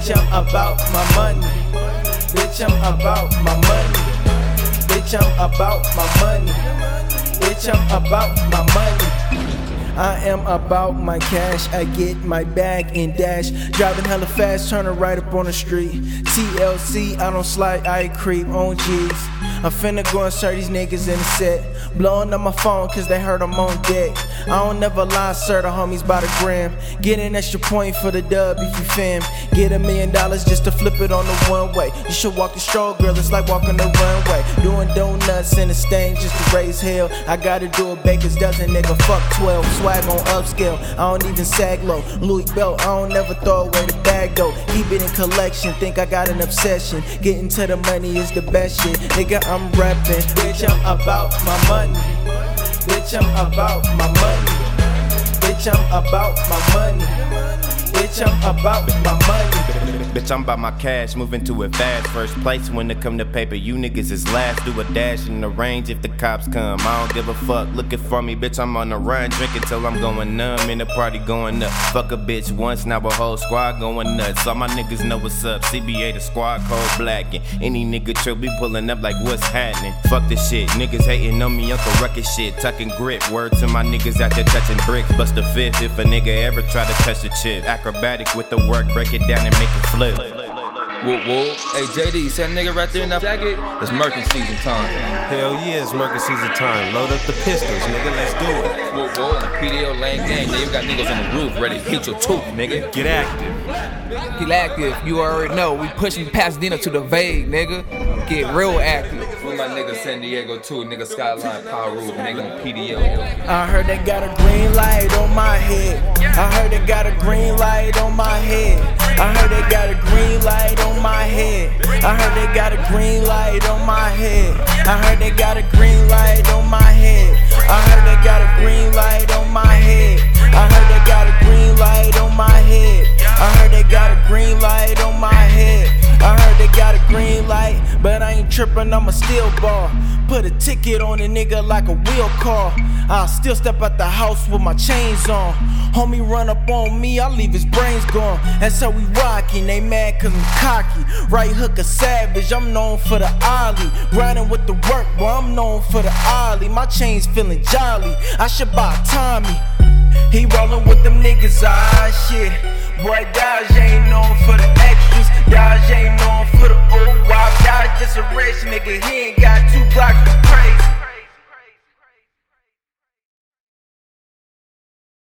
Bitch, I'm about my money. Bitch, I'm about my money. Bitch, I'm about my money. Bitch, I'm about my money. I am about my cash, I get my bag and dash. Driving hella fast, turning right up on the street. TLC, I don't slide, I creep on G's. I'm finna go and serve these niggas in the set. Blowing up my phone cause they heard I'm on deck. I don't never lie, sir, the homies by the gram. Get an extra point for the dub if you fam. Get $1 million just to flip it on the one way. You should walk the stroll, girl, it's like walking the runway. Doing donuts in the stain just to raise hell. I gotta do a baker's dozen, nigga, fuck 12. Swag on upscale, I don't even sag low. Louis belt, I don't never throw away the bag though. Keep it in collection, think I got an obsession. Getting to the money is the best shit. Nigga, I'm rapping. Bitch, I'm about my money. Bitch, I'm about my money. Bitch, I'm about my money. Bitch, I'm about my money. Bitch, I'm about my cash, moving to it fast. First place when it come to paper, you niggas is last. Do a dash in the range if the cops come. I don't give a fuck, looking for me, bitch, I'm on the run. Drinking till I'm going numb, in the party going up. Fuck a bitch once, now a whole squad going nuts. All my niggas know what's up, CBA the squad code black. And any nigga trill be pulling up like what's happening. Fuck this shit, niggas hating on me, Uncle Ruckus shit. Tucking grip, word to my niggas out there touching bricks. Bust a fifth if a nigga ever try to touch the chip. Acrobatic with the work, break it down and make it flip. Whoop whoop. Hey JD, you see that nigga right there in that jacket? It's murking season time. Hell yeah, it's murking season time. Load up the pistols, nigga, let's do it. Whoop whoop. PDL lane gang, nigga, you got niggas on the roof ready to hit your tooth, nigga. Get active. Get active, you already know. We pushing Pasadena to the Vague, nigga. Get real active. With my nigga San Diego too, nigga Skyline Power Roof, nigga on PDL. I heard they got a green light on my head. I heard they got a green light on my head. I heard they got a green light on my head. I heard they got a green light on my head. I heard they got a green light on my head. I heard they got a green light on my head. I heard they got a green light on my head. I heard they got a green light on my head. I heard they got a green light, but I ain't trippin', I'm a steel ball. Put a ticket on a nigga like a wheel car. I'll still step out the house with my chains on. Homie run up on me, I'll leave his brains gone. That's how we rockin', they mad cause I'm cocky. Right hook a savage, I'm known for the ollie. Grinding with the work, boy, I'm known for the ollie. My chain's feeling jolly, I should buy Tommy. He rollin' with them niggas, shit. Boy, Dodge ain't known for the extras. Dodge ain't known for the old wop. Dodge just a rich nigga, he ain't got 2 blocks for crazy.